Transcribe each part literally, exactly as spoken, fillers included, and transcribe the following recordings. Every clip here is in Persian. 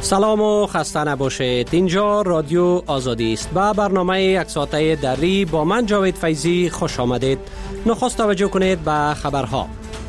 سلام و خسته نباشید. اینجا رادیو آزادی است. با برنامه یک ساعته دری با من جاوید فیضی خوش آمدید. نخست توجه کنید به خبرها.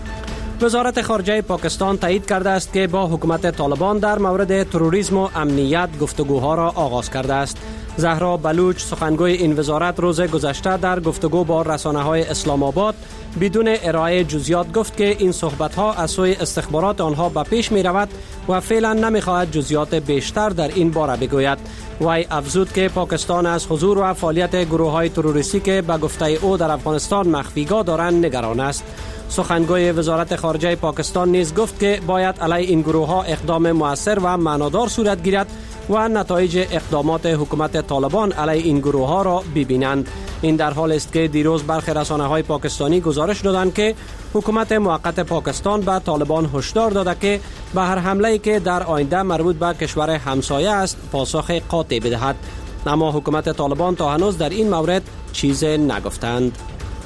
وزارت خارجه پاکستان تایید کرده است که با حکومت طالبان در مورد تروریسم و امنیت گفتگوها را آغاز کرده است. زهرا بلوچ سخنگوی این وزارت روز گذشته در گفتگو با رسانه‌های اسلام آباد بدون ارائه جزئیات گفت که این صحبت‌ها از سوی استخبارات آنها به پیش می‌رود و فعلا نمی‌خواهد جزئیات بیشتر در این باره بگوید. وی افزود که پاکستان از حضور و فعالیت گروه‌های تروریستی که به گفته او در افغانستان مخفیگاه دارند نگران است. سخنگوی وزارت خارجه پاکستان نیز گفت که باید علیه این گروه‌ها اقدام مؤثر و معنادار صورت گیرد و نتایج اقدامات حکومت طالبان علیه این گروه‌ها را ببینند. این در حال است که دیروز برخی رسانه‌های پاکستانی گزارش دادند که حکومت موقت پاکستان به طالبان هشدار داده که به هر حمله‌ای که در آینده مربوط به کشور همسایه است پاسخ قاطع بدهد. اما حکومت طالبان تا هنوز در این مورد چیزی نگفتند.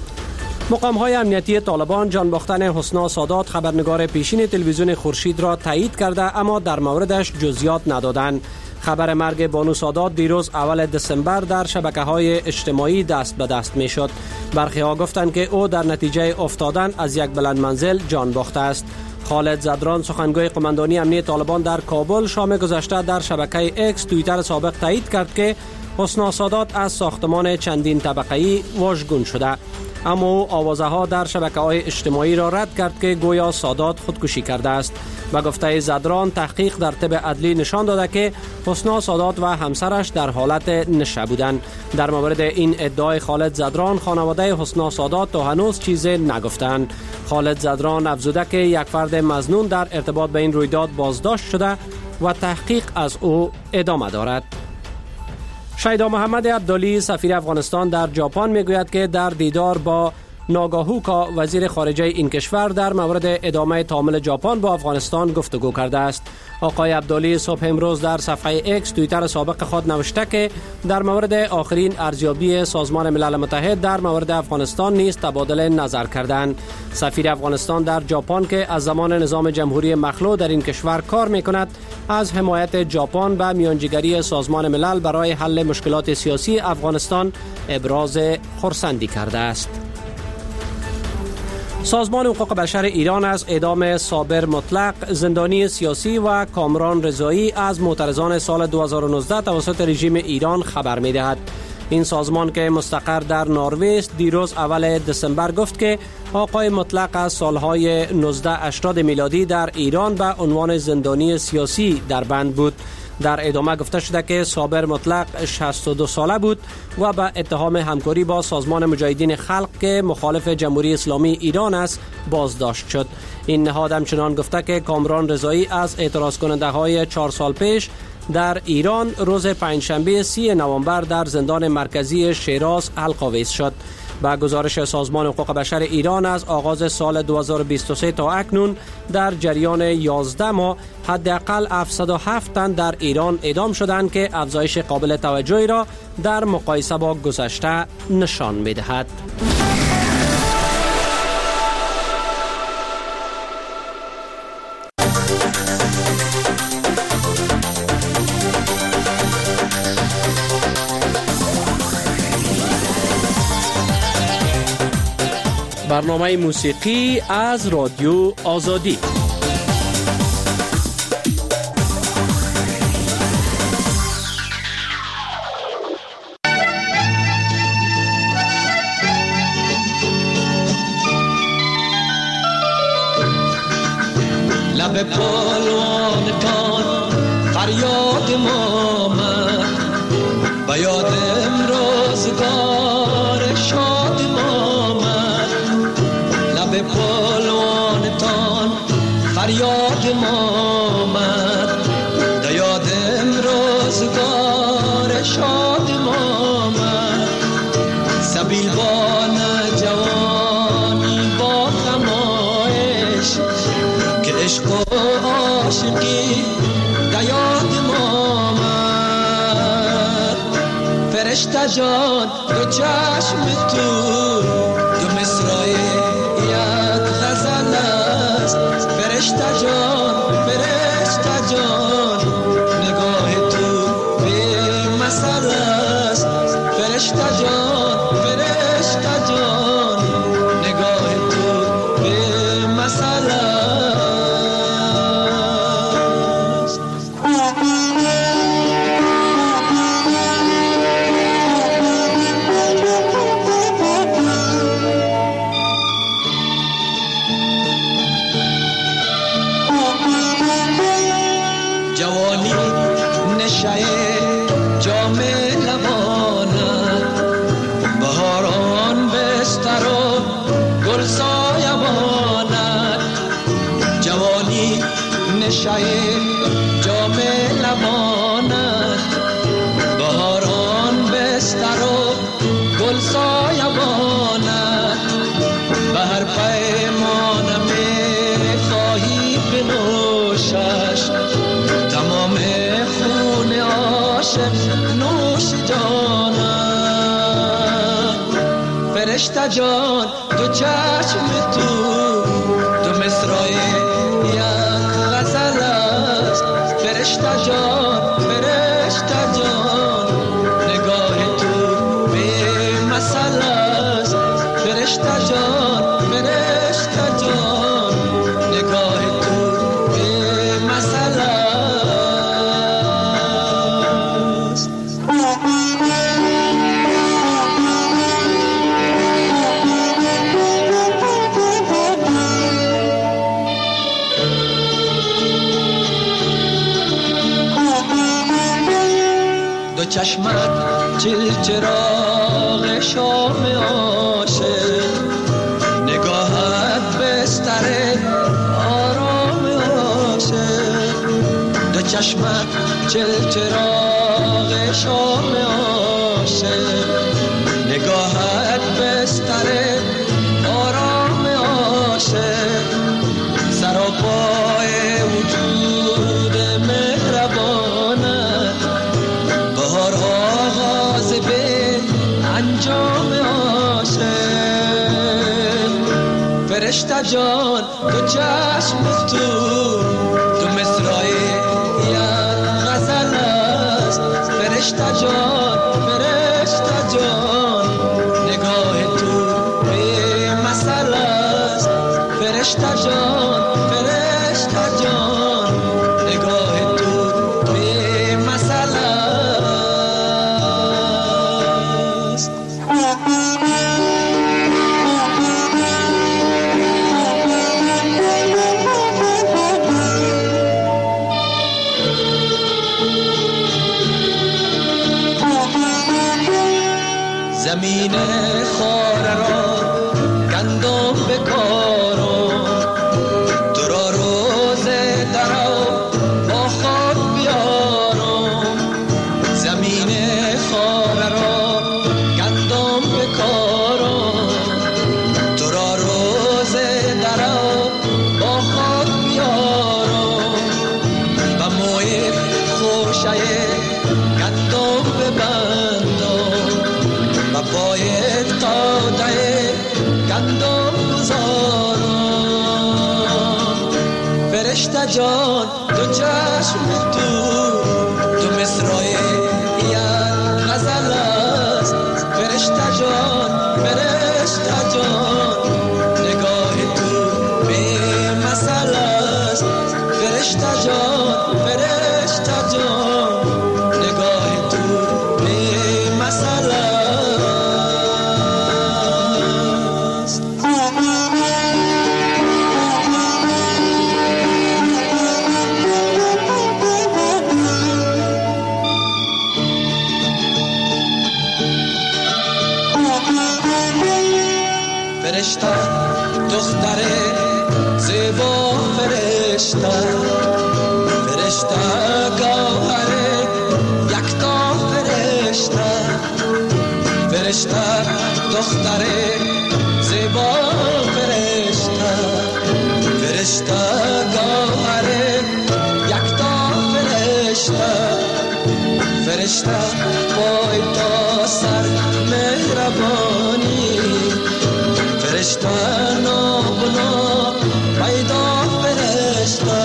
مقام‌های امنیتی طالبان جان باختن حسنا سادات خبرنگار پیشین تلویزیون خورشید را تایید کرده اما در موردش جزئیات ندادند. خبر مرگ بانو سادات دیروز اول دسامبر در شبکه‌های اجتماعی دست به دست می‌شد. برخی‌ها گفتند که او در نتیجه افتادن از یک بلند منزل جان باخته است. خالد زدران سخنگوی قماندانی امنیتی طالبان در کابل شام گذشته در شبکه اکس توییتر سابق تایید کرد که حسنا سادات از ساختمان چندین طبقه‌ای واژگون شده. اما او آوازه‌ها در شبکه‌های اجتماعی را رد کرد که گویا سادات خودکشی کرده است. به گفته زدران تحقیق در طب عدلی نشان داده که حسنا سادات و همسرش در حالت نشه بودند. در مورد این ادعای خالد زدران خانواده حسنا سادات تا هنوز چیزی نگفتند. خالد زدران افزوده که یک فرد مظنون در ارتباط به این رویداد بازداشت شده و تحقیق از او ادامه دارد. شیدا محمد عبدالی سفیر افغانستان در ژاپن میگوید که در دیدار با ناگاهوکا وزیر خارجه این کشور در مورد ادامه تعامل ژاپن با افغانستان گفتگو کرده است. آقای عبدالی صبح امروز در صفحه اکس توییتر سابق خود نوشته که در مورد آخرین ارزیابی سازمان ملل متحد در مورد افغانستان نیز تبادل نظر کردند. سفیر افغانستان در ژاپن که از زمان نظام جمهوری مخلوع در این کشور کار میکند از حمایت ژاپن به میانجیگری سازمان ملل برای حل مشکلات سیاسی افغانستان ابراز خرسندی کرده است. سازمان حقوق بشر ایران از اعدام صابر مطلق زندانی سیاسی و کامران رضایی از معترضان سال دو هزار و نوزده توسط رژیم ایران خبر می‌دهد. این سازمان که مستقر در نروژ است دیروز اول دسامبر گفت که آقای مطلق از سالهای نوزده هشتاد میلادی در ایران به عنوان زندانی سیاسی در بند بود. در ادامه گفته شده که صابر مطلق شصت و دو ساله بود و به اتهام همکاری با سازمان مجاهدین خلق که مخالف جمهوری اسلامی ایران است بازداشت شد. این نهاد همچنان گفته که کامران رضایی از اعتراض کننده های چهار سال پیش در ایران روز پنجشنبه سی نوامبر در زندان مرکزی شیراز حلق‌آویز شد. با گزارش سازمان حقوق بشر ایران از آغاز سال دو هزار و بیست و سه تا اکنون در جریان یازده ماه حداقل هفتصد و هفت تن در ایران اعدام شدند که افزایش قابل توجهی را در مقایسه با گذشته نشان می‌دهد. برنامه موسیقی از رادیو آزادی. لب پالوانتان فریاد ما آمد و یاد امروزگار شاد ما آمد. لب پالوانتان فریاد ما آمد و یاد امروزگار شاد ما آمد. سبیل بان جوانی با خمایش که عشق و عاشقی دیاد ما آمد. فرشته جان دو چشم تو دو مصرای یک غزل است. فرشته جان فرشته جان خوشه جام لبانت، بهاران بستر و گل سایبانت، به هر پیمانم خواهی بنوشش، تمام خون عاشق نوش جانت. فرشته جان دو چشم تو دو مصرای یک غزل است. فرشته جان فرشته جان نگاه تو به مثل است. فرشته جان فرشته جان نگاه تو به مثل است. دو چشمت چل چراغ شام عاشق، نگاهت بستر آرام عاشق. دو چشمت چل چراغ شام عاشق، نگاهت بستر آرام عاشق. سراپای وجود مهربانت، بهار آغاز به انجام عاشق. فرشته جان دو چشم تو دو مصرای یک غزل است. فرشته جان فرشته جان نگاه تو به مثل است. فرشته جان فرشته جان نگاه تو به مثل است. زمین خاره را گندم بکارم، تو را روز درو با خاک بیارم. زمین خاره را گندم بکارم، تو را روز درو با خاک بیارم. و موی خوشه گندم ببندم، و پای تاده گندم گذارم. فرشته جان دو چشم تو دو مصرای یک غزل است. فرشته جان فرشته جان نگاه تو به مثل است. فرشته جان فرشته جان نگاه تو به مثل است. فرشته دختر زیبا فرشته، فرشته گوهر یکتا فرشته. فرشته دختر زیبا فرشته، فرشته گوهر یکتا فرشته. فرشته پای تا سر مهربانی، فرشته نابنا پیدا فرشته.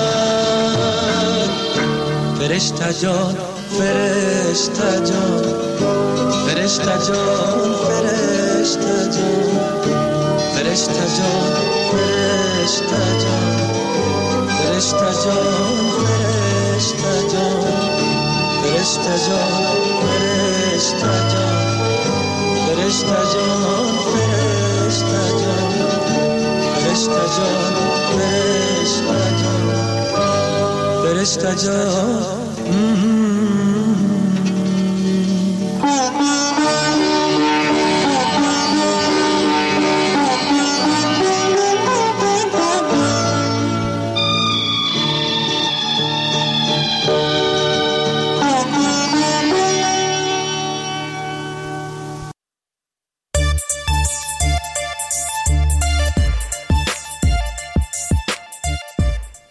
فرشته جان فرشته جان فرشته جان فرشته جان فرشته جان فرشته جان فرشته جان فرشته جان فرشته جان فرشته جان فرشته جان فرشته جان فرشته جان فرشته جان فرشته جان.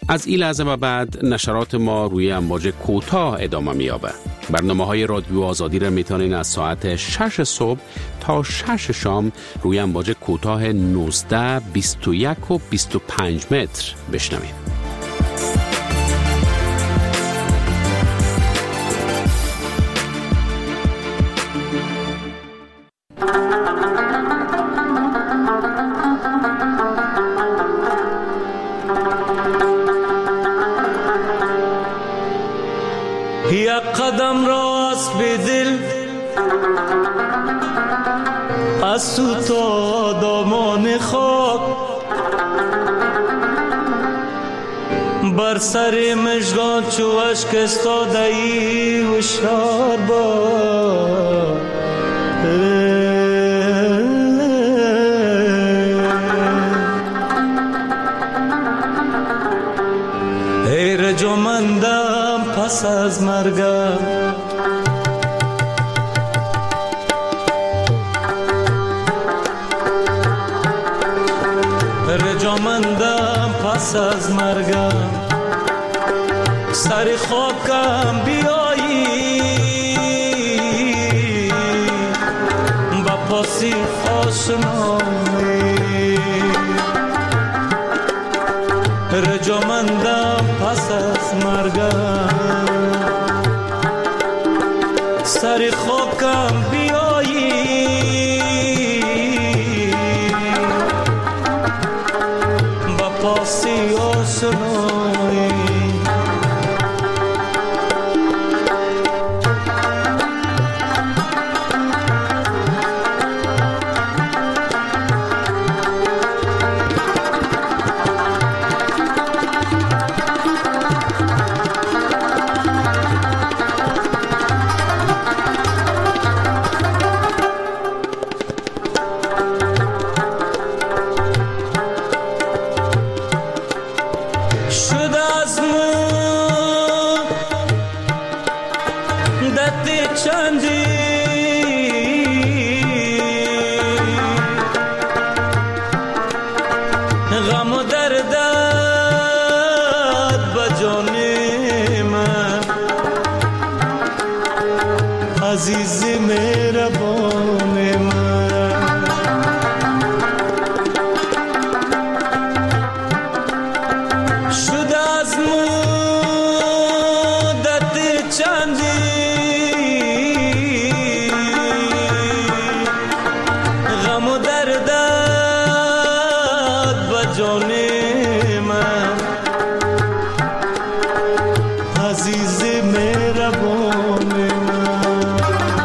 از این لحظه و بعد نشرات ما روی امواج کوتاه ادامه می‌یابد. برنامه‌های رادیو آزادی را میتونین از ساعت شش صبح تا شش شام روی امواج کوتاه نوزده، بیست و یک و بیست و پنج متر بشنوید. یک قدم راست به دل از تو تا دامان خاک، بر سر مژگان چو اشک استاده ای هوشیار باش. ای رجامندم پس از مرگم، رجامندم پس از مرگم، سر خاکم بیایی با پاسی آشنایی. رجامندم پس از مرگم، سر خاکم بیایی با پاسی آشنایی. غم و دردت بجان من عزیز مهربان من، شده از مدت چندی غم و دردت جان من عزیز مهربان من.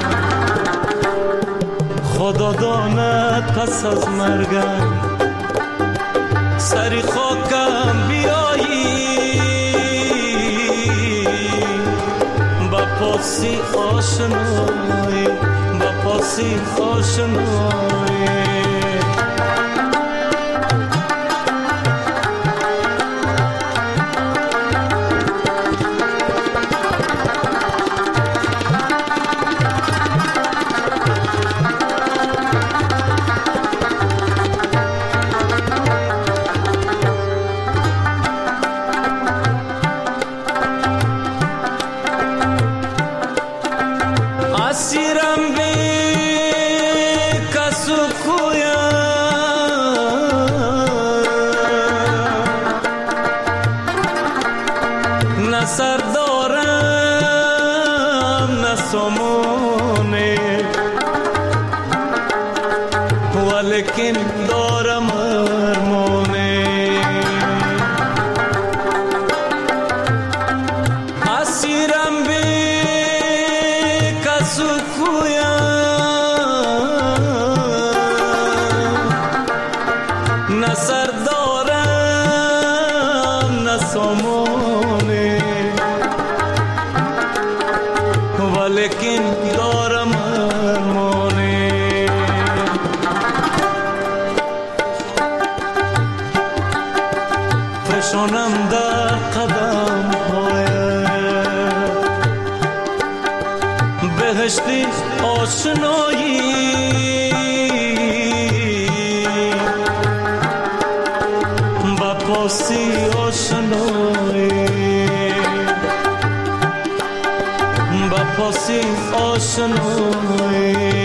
خدا داند پس از مرگم سری خاکم بیایی با پاسی آشنایی، با پاسی آشنایی. اسیرم به کسو کویم نه سر دارم نه سامانه، ولیکن دارم ارمانه. اسیرم به کسو کویم نه سر دارم نه سامانه، ولیکن دارم ارمانه. فشانم در قدم بهشتی آشنایی با پاسی آشنایی. پاسی آشنایی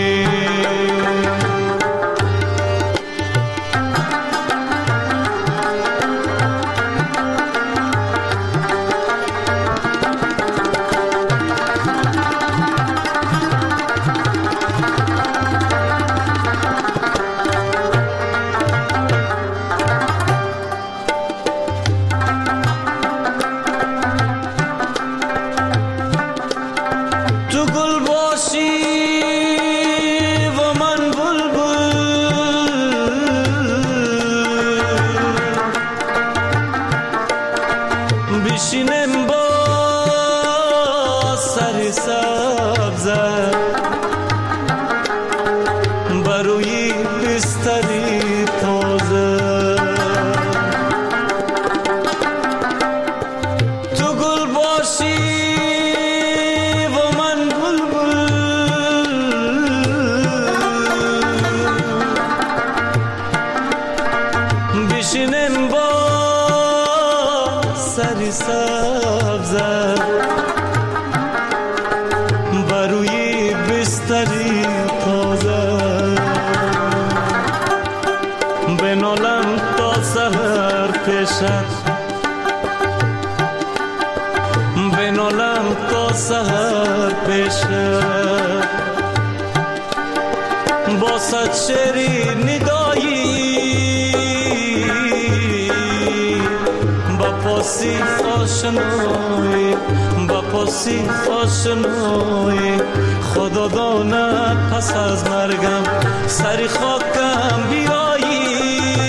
با پاسی آشنایی خدا داند پس از مرگم سری خاکم بیایی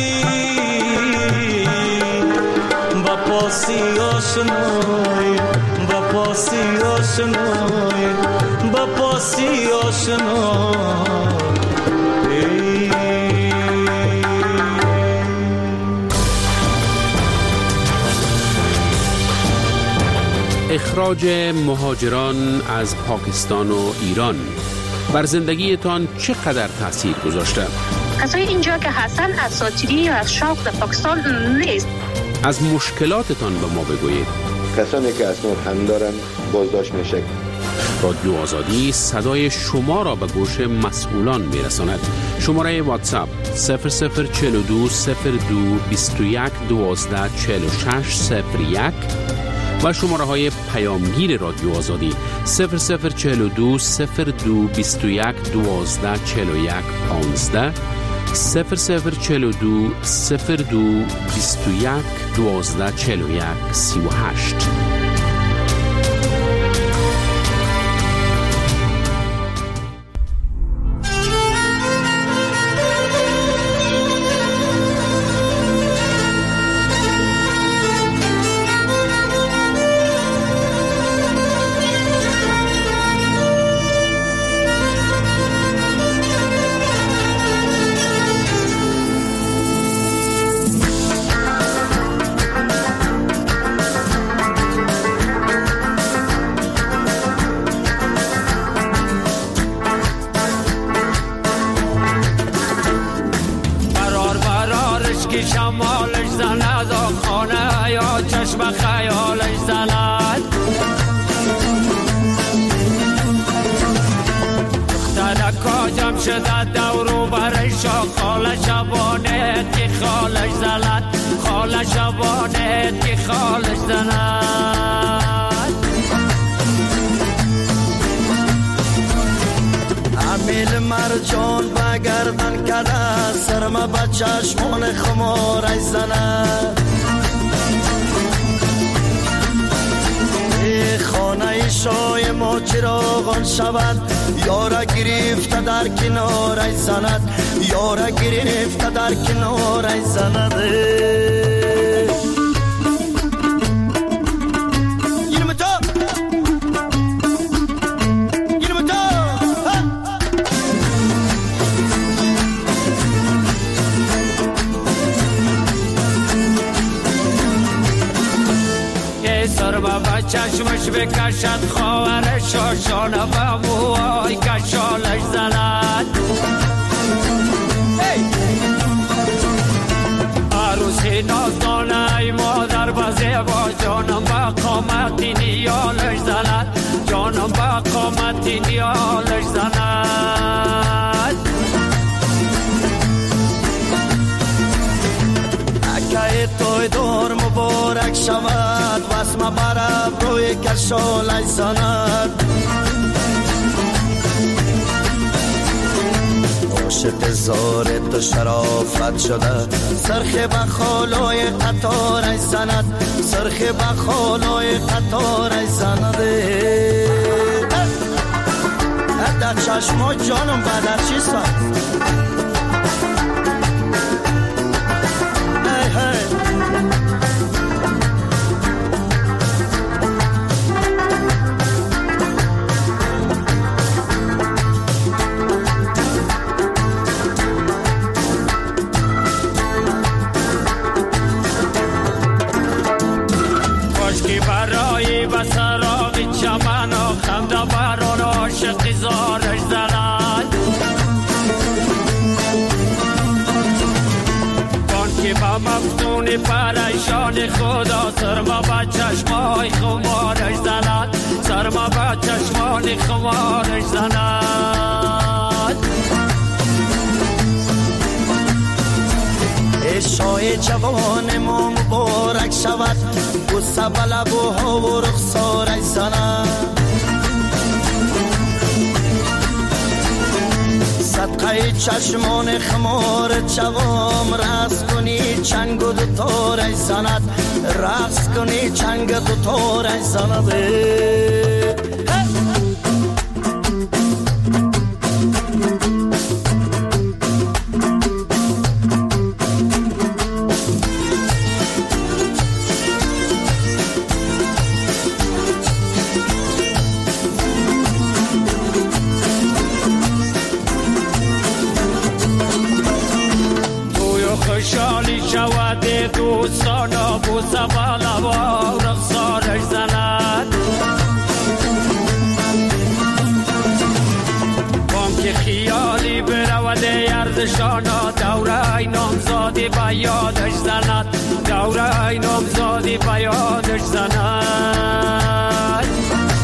با پاسی آشنایی با پاسی آشنایی با پاسی آشنایی اخراج مهاجران از پاکستان و ایران بر زندگیتان چقدر تاثیر گذاشته؟ کسای اینجا که هستن اساطیری یا از شوق در پاکستان نیست. از مشکلاتتان به ما بگویید. کسانی که اسناد هم دارن بازداشت میشه. رادیو آزادی صدای شما را به گوش مسئولان میرساند. شماره واتساپ صفر صفر چهل و دو صفر دو بیست و یک دوازده چهل و شش صفر یک و شماره های پیامگیر رادیو آزادی صفر صفر چهل و دو صفر دو بیست و یک دوازده چهل و یک پانزده صفر صفر چهل و دو صفر دو بیست و یک دوازده چهل و یک سی و هشت. شمالش زند خانه یا چشم خیالش زند دخترکا جمع شده دورو برش خاله شبانه که خالش زند خاله شبانه که خالش زند امیل مرجان بگردن کده سرم بچشمان خمارش زند خانه شای ما چراغان شود یارا گرفته در کنارش زند یارا گرفته در کنارش زند چشمش بکشد خواهر شاشانه و موهای کشالش زند عروسی نازدانه ای مادر بزیبا جانم با قامتی نیالش زند جانم با قامتی روزگار مبارک شود وسم برب روی کشال زند عاشق زار تو شرافت شده سرخ بخالای قطار زند سرخ بخالای قطار زند در چشما جانم بدر چی سند زارش زند کان که با مفتون پریشان خدا سرما با چشمای خمارش زند سرما با چشمان خمارش زند عشای جوان ما مبارک شود بوسه بلبوها و رخسارش زند صدقه چشمان خمار جوام رقص کنی چنگ و دوتارش زند رقص کنی چنگ دوتارش زند خوشحالی شود دوستانا بوسه بالا و رخسارش زند بام که خیالی برود یردشانا دوره نامزادی به یادش زند دوره نامزادی به یادش زند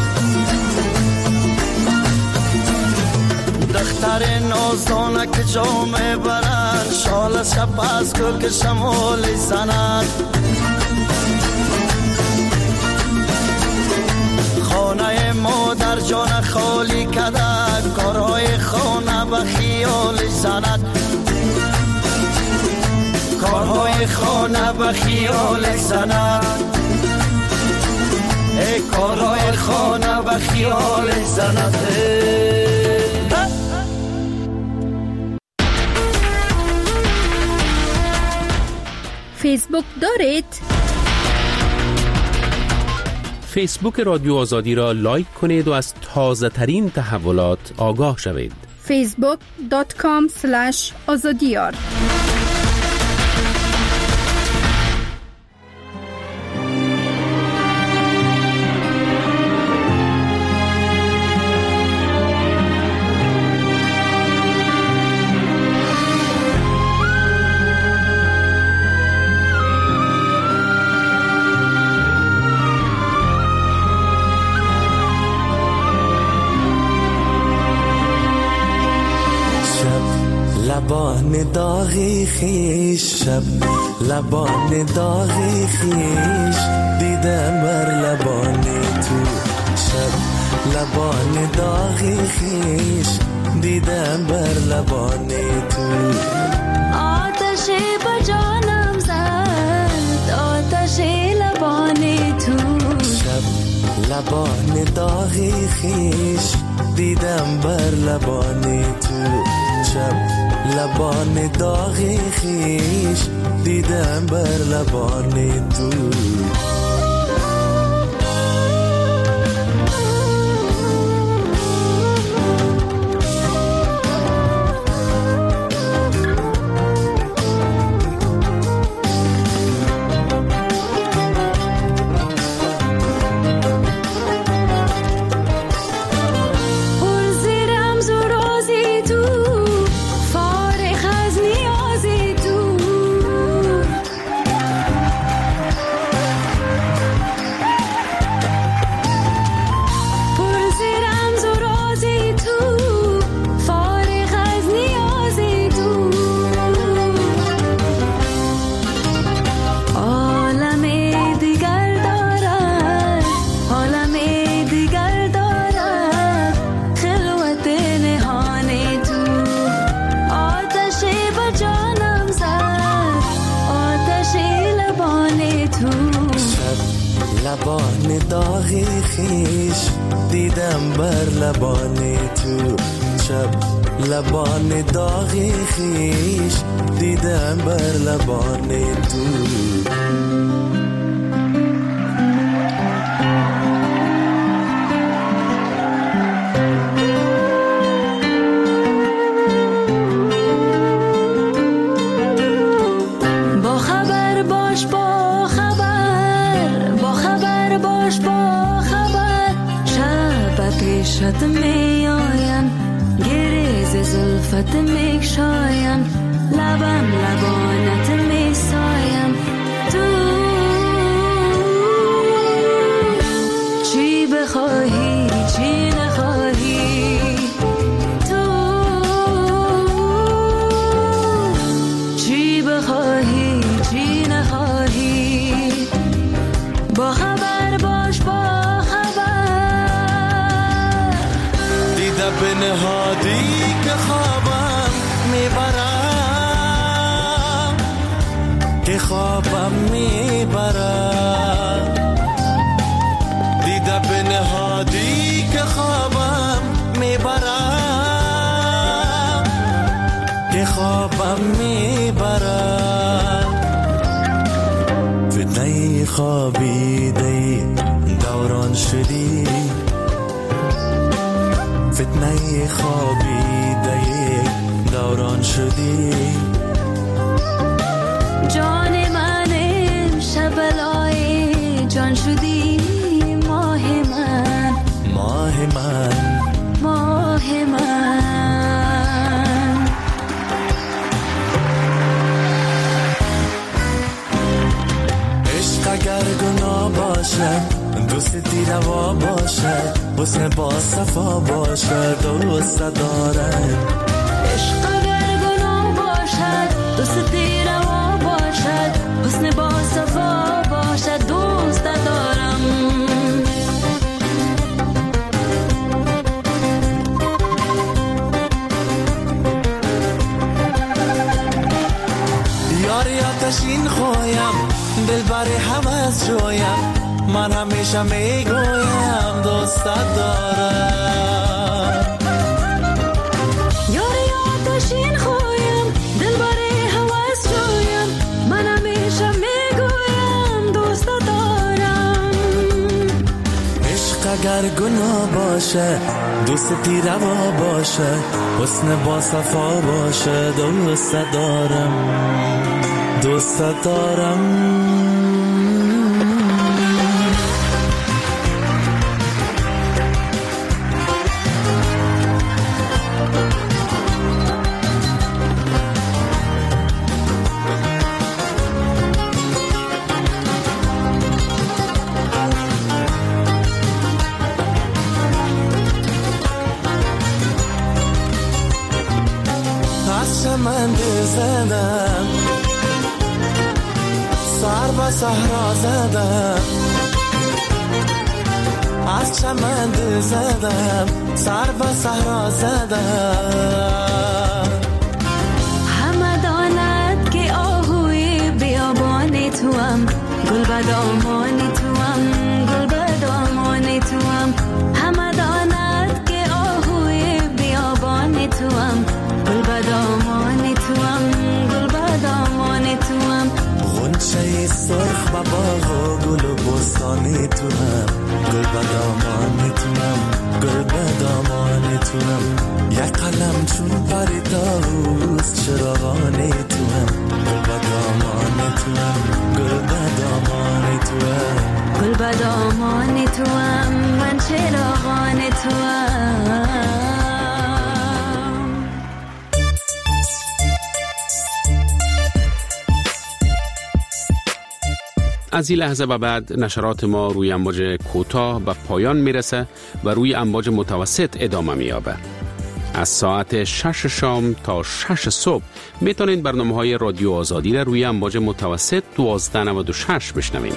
دختر نازدانه که جامه برند شال شپس کو که شمالی زند خانه مادر جان خالی کده کارهای خانه به خیال زند کارهای خانه به خیال زند ای کارهای خانه به خیال زند فیسبوک دارید؟ فیسبوک رادیو آزادی را لایک کنید و از تازه ترین تحولات آگاه شوید. فیسبوک دات کام اسلش آزادیار لبان داغی خیش شب لبان داغی خیش دیدم بر لبان تو شب لبان داغی خیش دیدم بر لبان تو آتش با جانم زد آتش لبان تو شب لبان داغی خیش دیدم بر لبان تو شب لبان داغی خیش دیدم بر لبان تو لبان داغ خیش دیدم بر لبان تو شب لبان داغ خیش دیدم بر لبان تو شد می آیم گریز زلفت می شایم لبم لبانت می سایم تو چی بخواهی چی نخواهی تو چی بخواهی چی نخواهی با خبر باش با به نهادی که خوابم میبرم که خوابم میبرم دیده به نهادی که خوابم میبرم که خوابم میبرم فتنه خوابیده دوران شدی فتنه خوابیده دوران شدی جان من امشب بلای جان شدی ماه من ماه من ماه من عشق اگر گناه باشد دوستی روا باشد حسن با صفا باشد دوست دارم عشق اگر گناه باشد دوستی روا باشد حسن با صفا باشد دوست دارم یاری آتشین خویم دل بر هوس جویم من همیشه میگویم دوست دارم یاری آتشین خویم دل بر هوس جویم من همیشه میگویم دوست دارم عشق اگر گناه باشه دوستی روا باشه حسن با صفا باشه دوست دارم دوست دارم من زدم سر به صحرا زدم از چمن زدم سر به صحرا زدم همه داند که آهوی بیابان توام گل به دامان توام گل به دامان توام همه داند که آهوی بیابان توام گل به دامان توام گل به دامان توام غنچه سرخ و باغ و گل و بستانی توام گل به دامان توام گل به دامان توام یک قلم چون پری داوست چراغانی توام گل به دامان توام گل به دامان توام گل به دامان توام من چراغان توام از این لحظه به بعد نشرات ما روی امواج کوتاه به پایان میرسه و روی امواج متوسط ادامه میابه. از ساعت شش شام تا شش صبح میتونید برنامه های رادیو آزادی را روی امواج متوسط دوازده نود و شش بشنوید.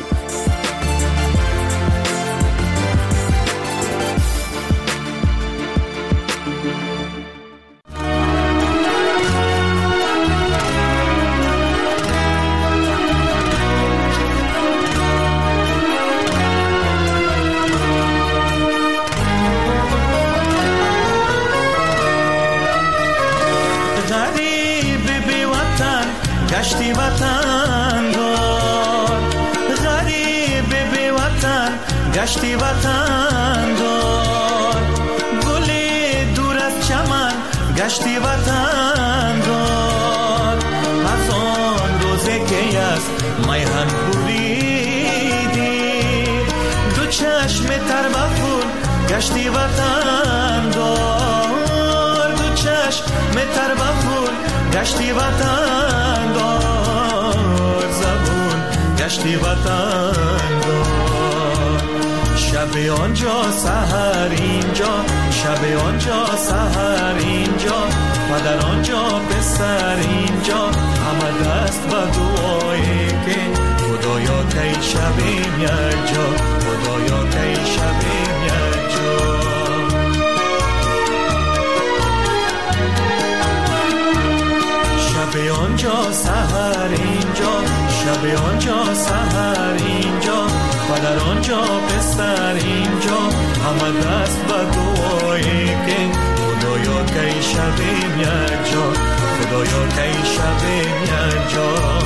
گشتی وطن دار، غریب بی وطن گشتی وطن دار، گلی دور از چمن گشتی وطن دار. از آن روزه که از میهن بریدی دو چشم تر بخون گشتی وطن دار، دو چشم تر بخون گشتی وطن دار، زبون گشتی وطن دار. شب آنجا سحر اینجا، شب آنجا سحر اینجا، پدر آنجا پسر اینجا، همه دست به دعایی که خدایا کی شبیم یک جا، خدایا کی شبیم یک جا. شب آنجا سحر اینجا، شب آنجا سحر اینجا، پدر آنجا پسر اینجا، همه دست به دعایی که خدایا کی شبیم یک جا، خدایا کی شبیم یک جا.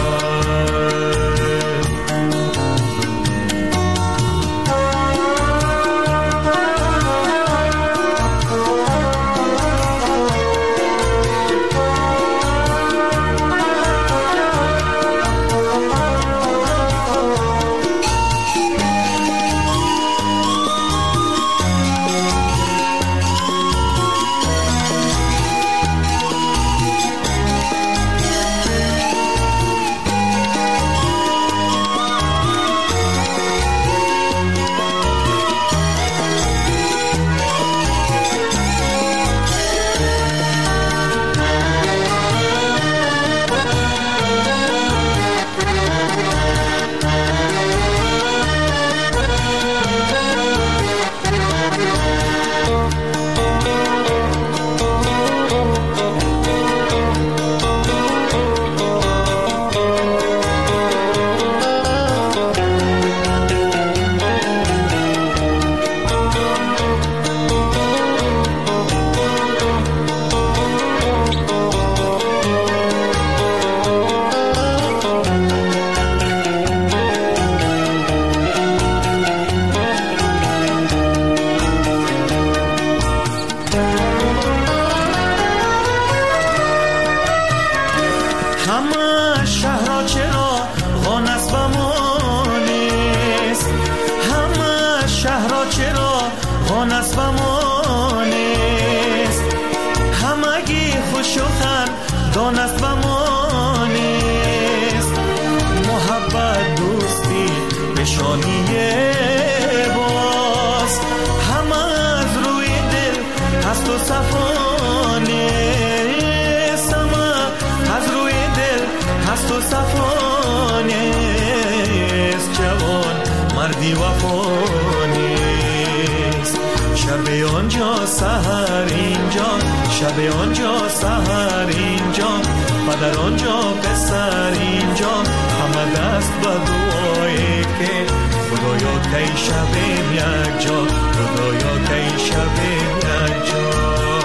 شب آنجا سحر اینجا، شب آنجا سحر اینجا، پدر آنجا پسر اینجا، همه دست به دعایی که خدایا کی شبیم یک جا، خدایا کی شبیم یک جا.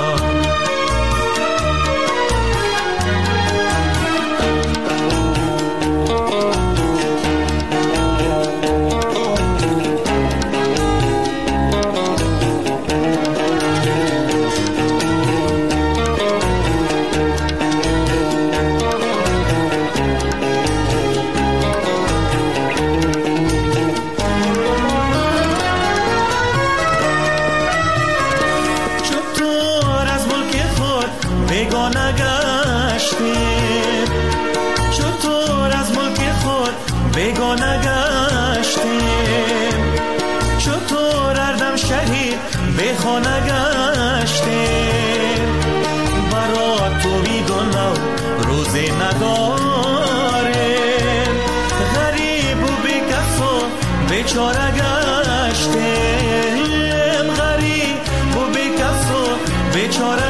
بیگانه گشتیم چطور اردم شهید به خانه گشتیم، برا تو بیگانه روزی نداریم، غریب و بیکس و بیچاره گشتیم، غریب و بیکس و بیچاره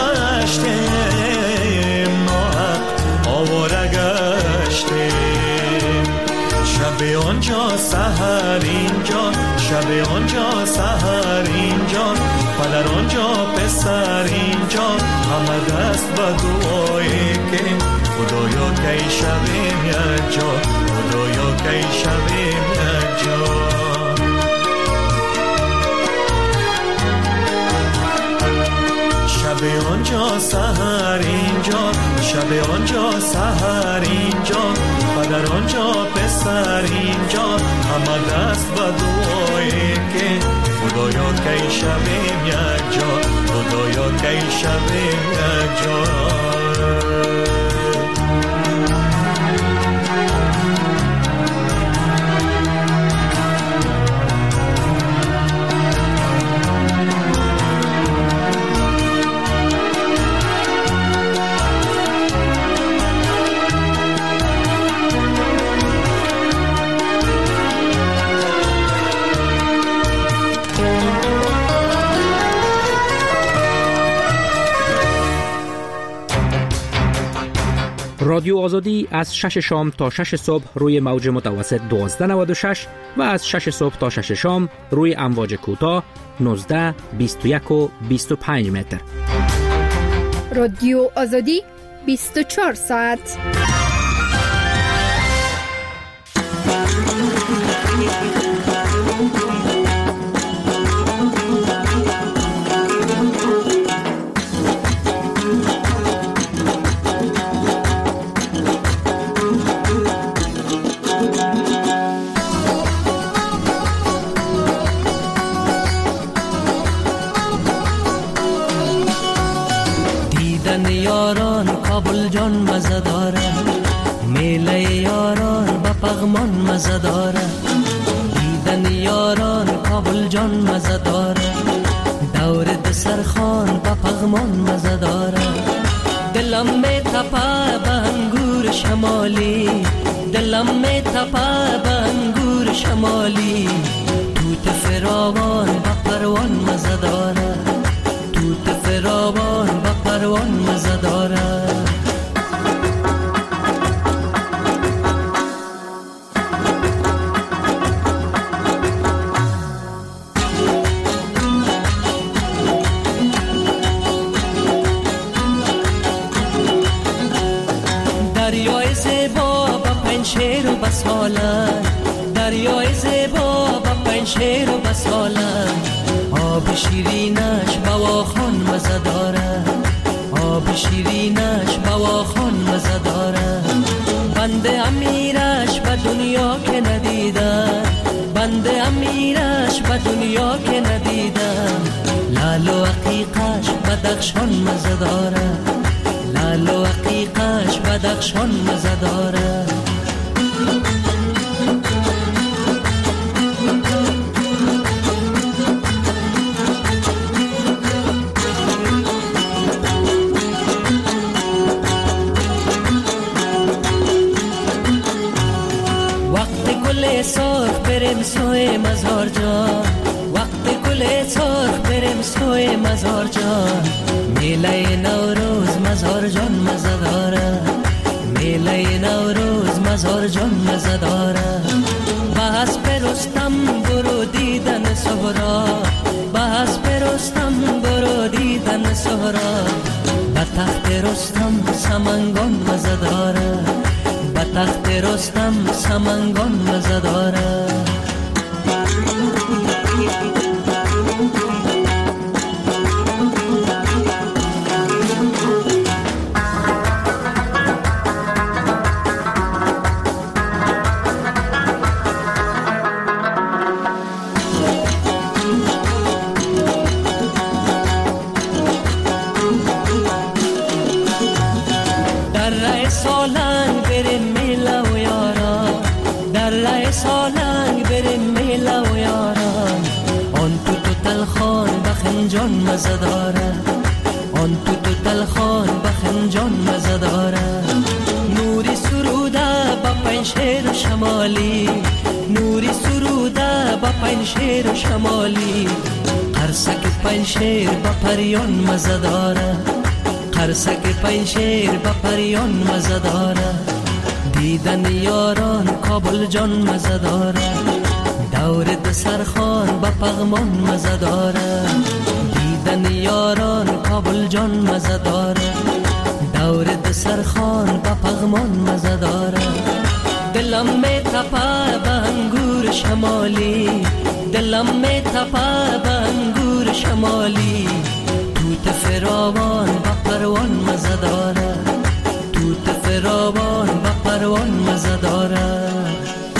گشتیم، ناحق آواره گشتیم. شب آنجا سحر اینجا، شب آنجا سحر اینجا، پدر آنجا پسر اینجا، همه دست به دعایی که خدایا کی شویم یک جا، خدایا کی شویم یک جا. شب آنجا سحر اینجا، شب آنجا سحر اینجا، پدر آنجا پسر اینجا، همه دست به دعای که خدایا کی شویم یک جا، خدایا کی شویم یک جا. رادیو آزادی از شش شام تا شش صبح روی موج متوسط دوازده نود و شش و از شش صبح تا شش شام روی امواج کوتاه نوزده، بیست و یک و بیست و پنج متر. رادیو آزادی بیست و چهار ساعت. کابل جان مزه داره، میله یاران با پغمان مزه داره. دیدن یاران کابل جان مزه داره، دور دسرخان با پغمان مزه داره. دلم می تپه به انگور شمالی، دلم می تپه به انگور شمالی. توت فراوان با پروان مزه داره، توت فراوان با پروان مزه داره. دریای زیبا با پنشیر و بسالن، دریای زیبا با پنشیر و بسالن. آب شیرینش بواخان مزه داره، آب شیرینش بواخان مزه داره. بنده امیرش به دنیا که ندیدم، بنده امیرش به دنیا که ندیدم. لال و عقیقش بدخشان مزه داره، لال و عقیقش بدخشان مزه داره. سرخ بریم سوی مزار جان، وقت گل سرخ بریم سوی مزار جان. میله نوروز مزار جان مزه داره، میله نوروز مزار جان مزه داره. بحث پرستم برو دیدن سهرا، بحث پرستم برو دیدن سهرا. به تخت رستم سمنگان مزه داره، به تخت رستم سمنگان مزه داره. در رای سالنگ بریم میله و یاران، در رای سالنگ بریم میله و یاران. آن تو تو تلخان بخنجان مزه داره، آن تو تو تلخان بخنجان مزه داره. نوری سروده با پنشیر شمالی، نوری سروده با پنشیر شمالی. قرصک پنشیر با پریان مزه داره، قرصک پنشیر با پریان مزه داره. دیدن یاران کابل جان مزه داره، دور دسرخان با پغمان مزه داره. دیدن یاران کابل جان مزه داره، دور دسرخان با پغمان مزه دارد. دلم می تپه به انگور شمالی، دلم می تپه به انگور شمالی. توت فراوان با پروان مزه دارد، توت فراوان با پروان مزه دارد.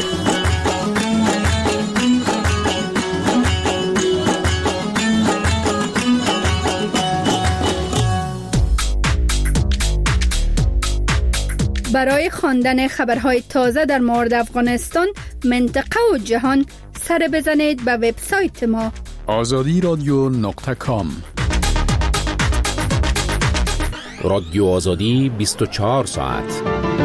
برای خواندن خبرهای تازه در مورد افغانستان، منطقه و جهان، سر بزنید به وبسایت ما آزادی رادیو نقطه کام. رادیو آزادی بیست و چهار ساعت.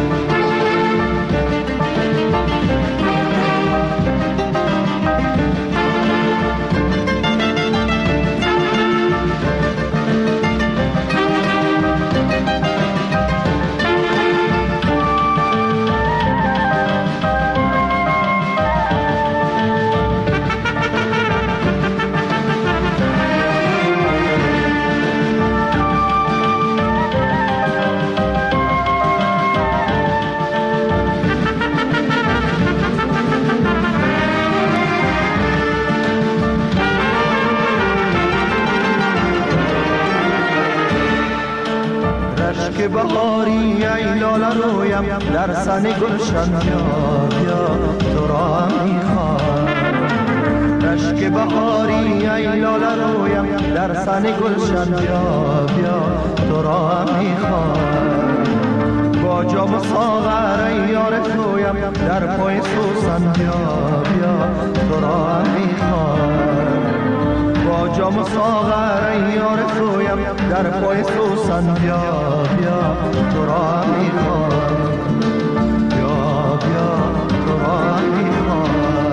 که بهاری ای لاله رویم در سن گلشن بیا بیا تو را میخوام. رشک بهاری ای لاله رویم در سن گلشن بیا بیا تو را میخوام. با جام ساغر ای یار تویم در پای سوسن بیا بیا تو را میخوام. با جام ساغر ای یار تویم در پای سوسن بیا بیا تو را میخوام. بیا بیا تو را میخوام.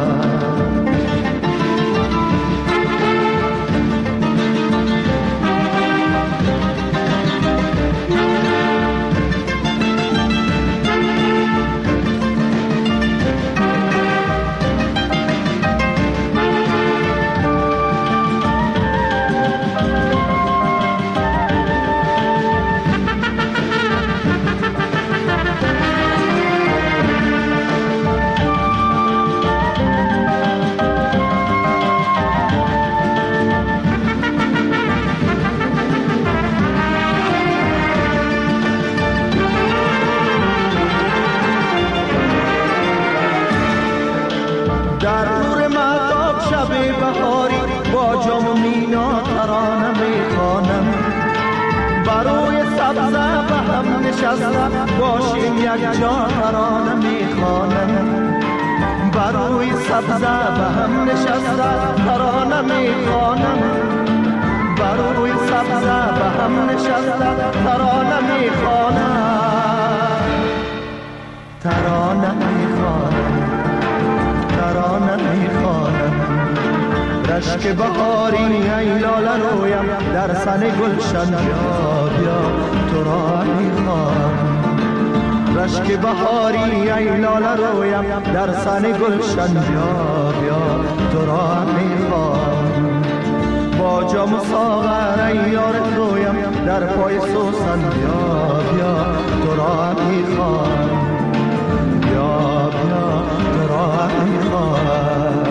باشیم یک جا ترانه میخوانم. بروی سبزه به هم نشسته ترانه میخوانم. بروی سبزه به هم نشسته ترانه میخوانم. ترانه میخوانم. ترانه میخوانم. رشک بهاری ای لاله رویم در سن گلشن بیا بیا تو را میخوام. رشک بهاری ای لاله رویم در سن گلشن بیا بیا تو را میخوام. با جام و ساغر ای یار تویم در پای سوسن بیا بیا تو را میخوام. بیا بیا تو را میخوام.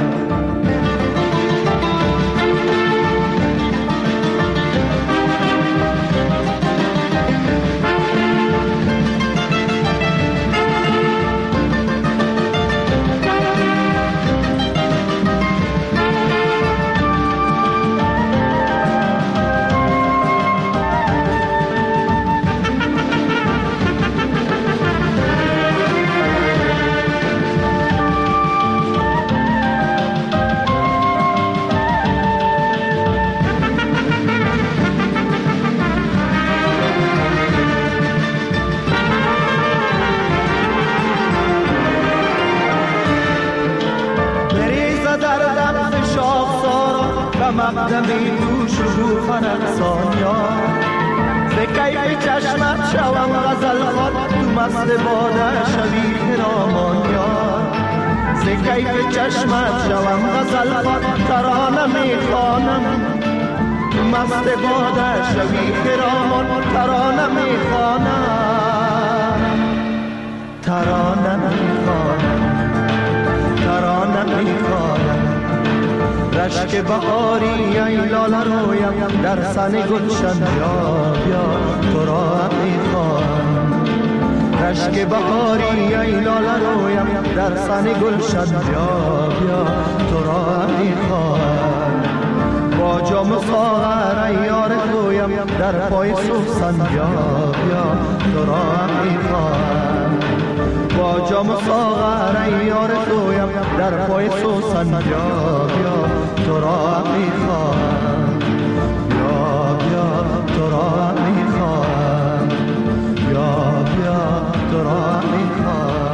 مقدمی تو شکوفن افسانیان ز کیف چشمت شوم غزل خوان تو مست باده شوی خرامانیان. ز کیف چشمت شوم غزل خوان ترانه میخوانم. مست باده شوی خرامان ترانه میخوانم ترانه میخوانم ترانه میخوانم رشک بهاری ای لاله رویم در سن گلشن بیا بیا تو را میخوانم رشک بهاری ای لاله رویم در سن گلشن بیا بیا تو را میخوانم با جام ساغر ای یار تویم در پای سوسن بیا بیا تو را میخوانم با جام ساغر ای یار تویم در پای سوسن بیا بیا تو را میخوانم بیا بیا تو را میخوانم بیا بیا تو را میخوانم.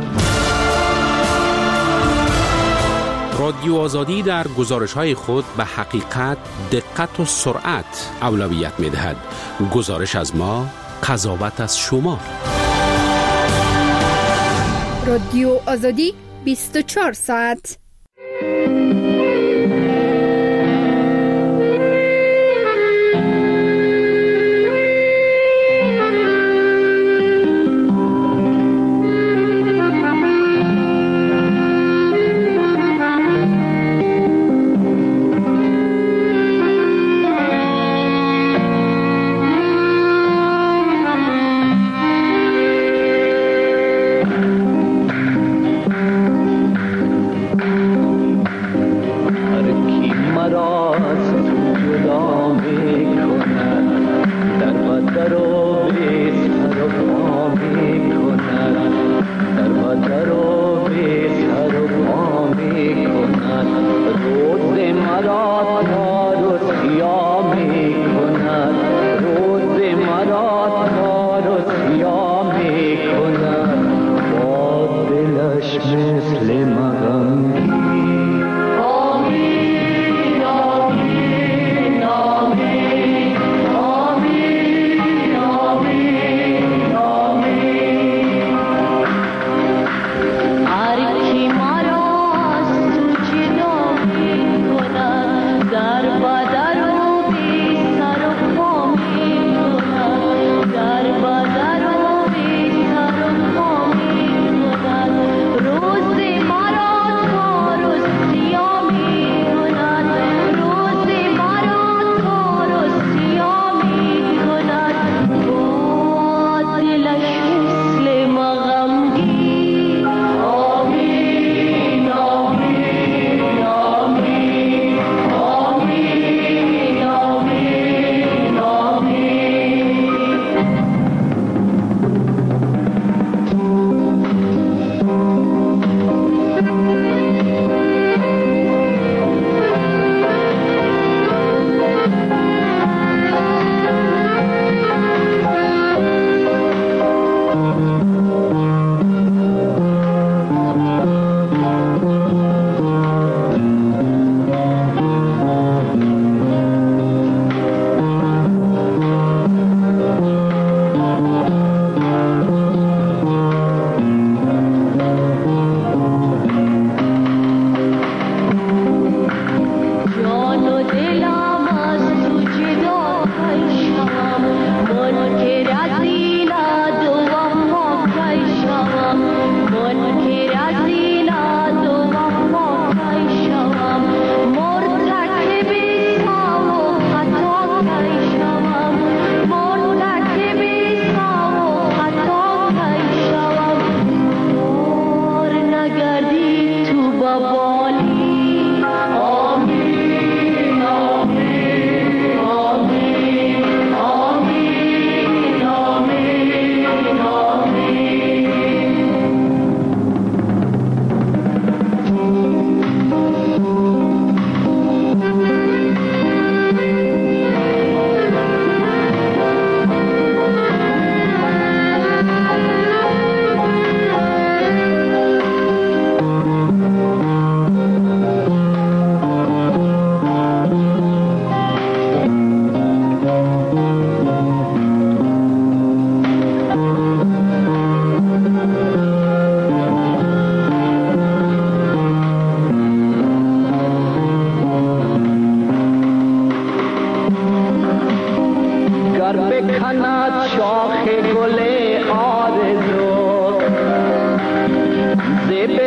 رادیو آزادی در گزارش‌های خود به حقیقت، دقت و سرعت اولویت می‌دهد. گزارش از ما، قضاوت از شما. رادیو آزادی بیست و چهار ساعت.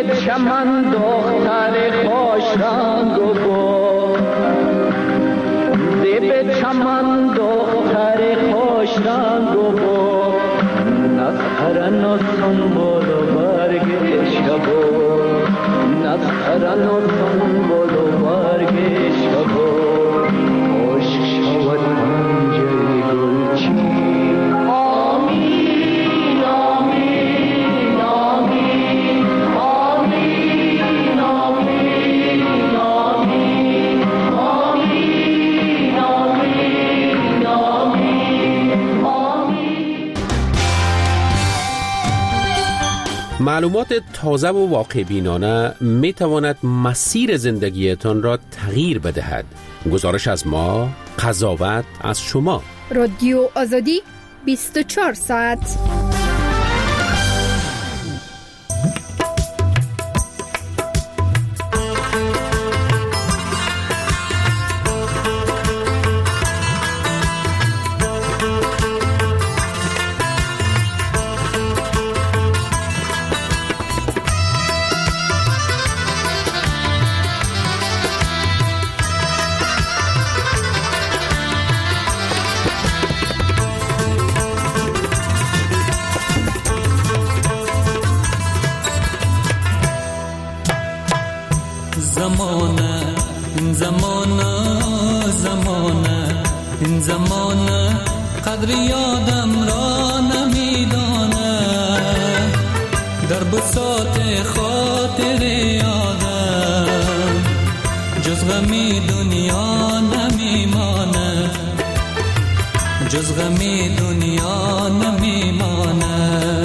به چمن دختر خوش رنگ و با به چمن دختر خوش رنگ و با نظرن و سنبول و برگ شبو نظرن و سنبول و برگ شبو عشق شود پنجه گلچین معلومات تازه و واقع بینانه می تواند مسیر زندگیتان را تغییر بدهد. گزارش از ما، قضاوت از شما. رادیو آزادی بیست و چهار ساعت. زمانه این زمانه زمانه این زمانه قدر یادم را نمیدانه در بساط خاطر یادم جز غمی دنیا نمیمانه جز غمی دنیا نمیمانه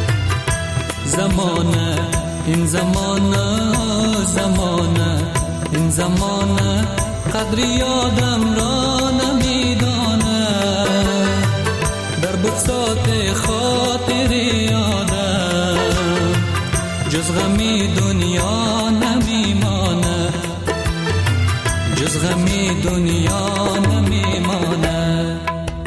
زمانه این زمانه زمانه این زمانه قدر یادم را نمیدانه در بساط خاطر یادم جز غمی دنیا نمیمانه جز غمی دنیا نمیمانه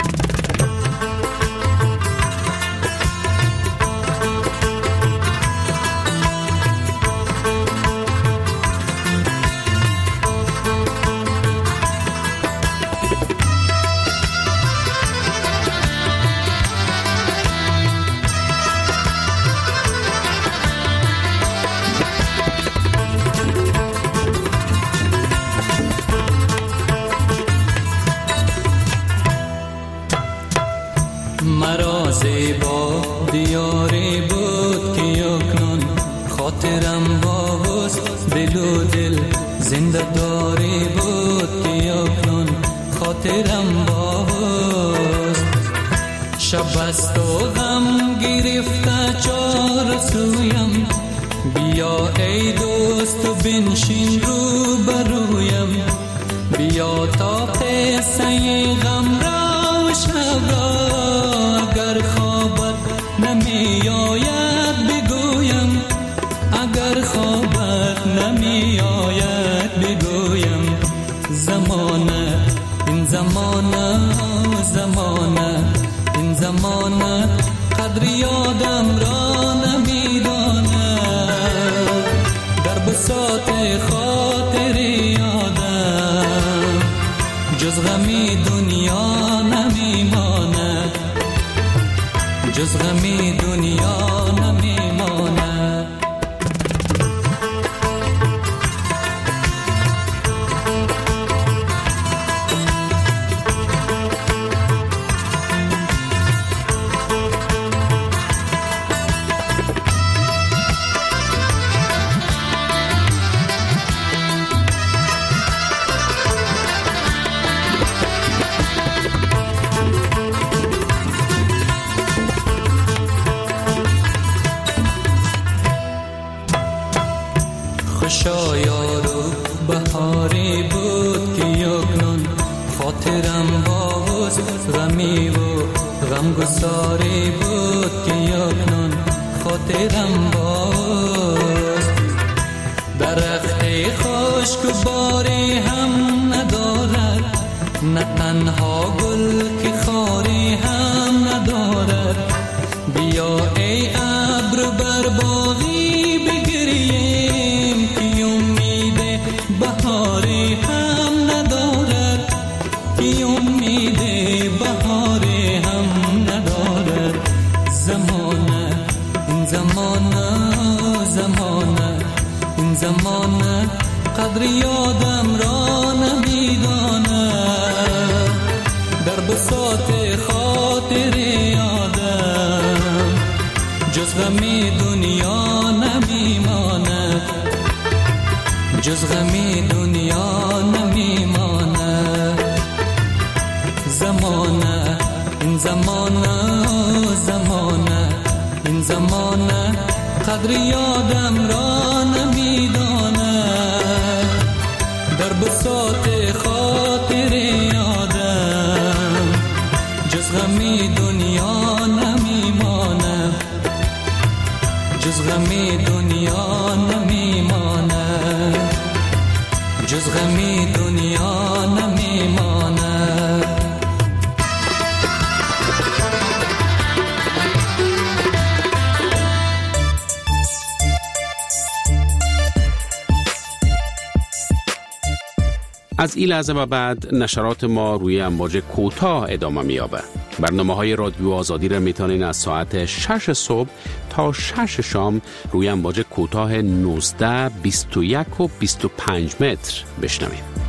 مرا زیبا دیاری بود که یکنون خاطرم باز دل و دل زنده داری بود که یکنون خاطرم باز شب است و غم گرفته چار سویم بیا ای دوست و بنشین رو برویم بیا تا قصه غم را و شب را اگر خوابت نمی آید بگویم اگر خوابت نمی آید بگویم زمانه این زمانه زمانه این زمانه قدر یادم را نمی دانه در بساط خاطر یادم جز غمی دنیا نمیمانه جز غمی دنیا نمیمانه شایارو بهاری بود که یکنون خاطرم باز غمی و غمگساری بود که یکنون خاطرم باز درخت خشک و باری هم ندارد نه تنها گل که خاری هم ندارد بیا ای ابر بر باغی بگریه زمانه این زمانه قدر یادم را نمیدانه در بساط خاطر یادم جز غمی دنیا نمیمانه جز غمی دنیا نمیمانه زمانه این زمانه زمانه این زمانه قدر یادم را نمیدانه در بساط خاطر یادم جز غمی دنیا نمیمانه جز غمی دنیا نمیمانه جز غمی دنیا نمیمانه از این لحظه و بعد نشرات ما روی امواج کوتاه ادامه می‌یابد. برنامه‌های رادیو آزادی را میتونین از ساعت شش صبح تا شش شام روی امواج کوتاه نوزده، بیست و یک و بیست و پنج متر بشنوید.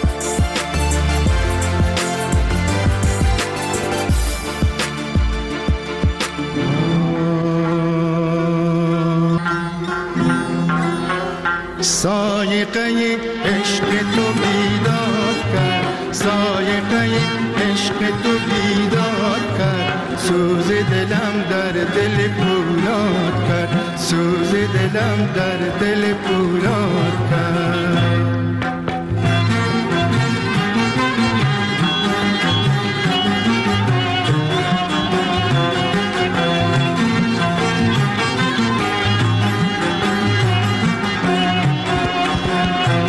سایقه عشق تو بیدار کرد سایقه عشق تو بیدار کرد سوز دلم در دل پولاد کرد سوز دلم در دل پولاد کرد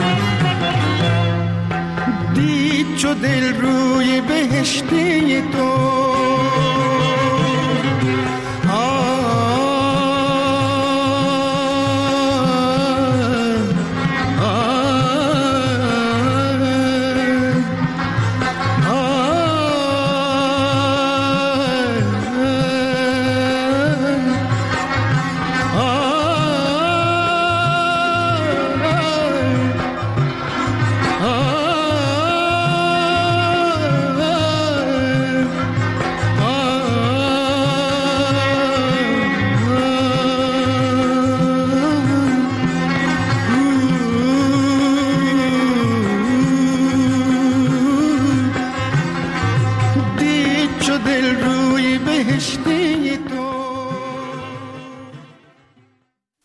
چو دل روی بهشتی تو